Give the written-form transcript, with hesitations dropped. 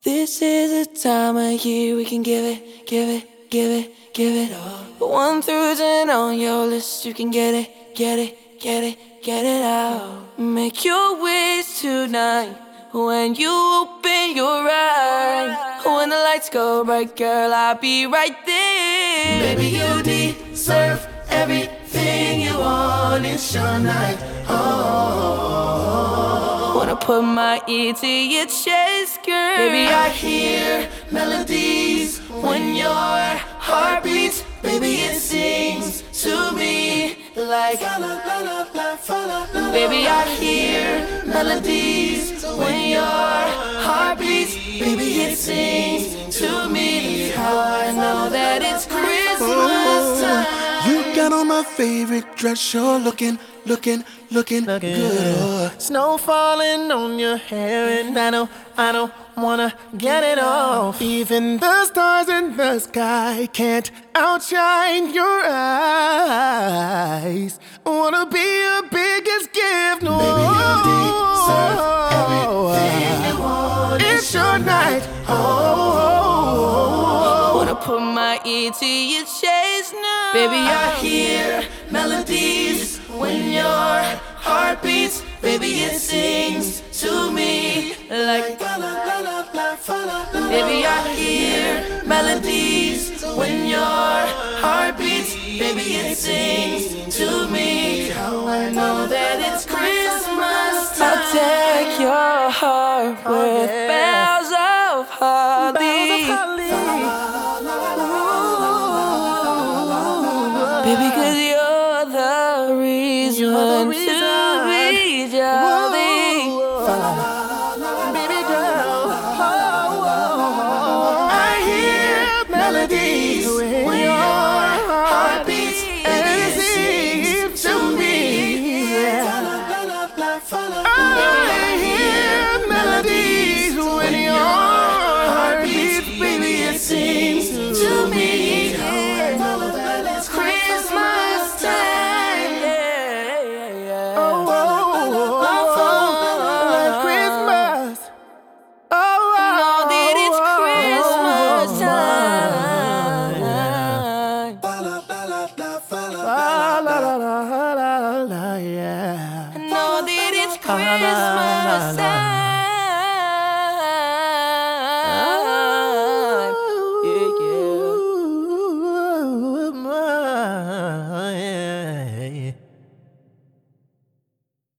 This is the time of year we can give it, give it, give it, give it all. 1 through 10 on your list, you can get it, get it, get it, get it out. Make your wish tonight when you open your eyes. When the lights go bright, girl, I'll be right there. Baby, you deserve everything you want. It's your night. Oh, wanna put my ear to your chest, girl. Baby, I hear melodies when your heart beats. Baby, it sings to me like baby, I hear melodies when your heart beats. Baby, it sings to me. How I know that it's Christmas time. You got on my favorite dress, you're looking good. Snow falling on your hair, and I don't wanna get it off. Even the stars in the sky can't outshine your eyes. Wanna be your biggest gift, no. Baby, you deserve everything you want. It's your night. Wanna put my ear to your chest now. Baby, I hear melodies when your heart beats. Baby, it sings to me like baby, I hear melodies when your heart beats. Baby, it sings to me. How I know that it's Christmas time. I'll take your heart with bells of holly. Baby, 'cause you're the reason to be jolly. Baby girl, I hear melodies when your heart beats, and it seems to me. I hear melodies when your heart beats, baby, it seems to me. Christmas time. Christmas. Know that it's Christmas time. Yeah. Know that it's Christmas time.